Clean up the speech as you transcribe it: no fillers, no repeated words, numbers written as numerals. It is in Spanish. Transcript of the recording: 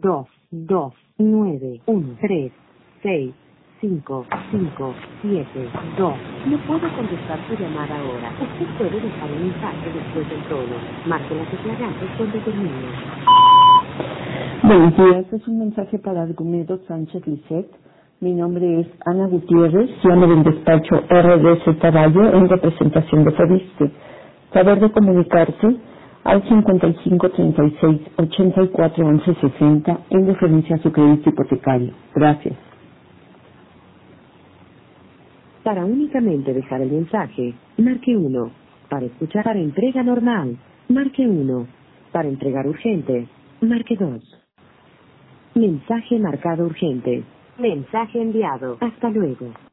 2, 2, 9, 1, 3, 6, 5, 5, 7, 2. No puedo contestar su llamada ahora. Usted puede dejar un mensaje después del tono. Marque la tecla gato cuando termine. Buenos días, es un mensaje para Argumedo Sánchez Lisset. Mi nombre es Ana Gutiérrez, llamo del despacho RDZ Valle en representación de Fobiste. Saber de comunicarse al 55 36 84 11 60 en referencia a su crédito hipotecario. Gracias. Para únicamente dejar el mensaje, marque 1. Para escuchar para entrega normal, marque 1. Para entregar urgente, marque 2. Mensaje marcado urgente. Mensaje enviado. Hasta luego.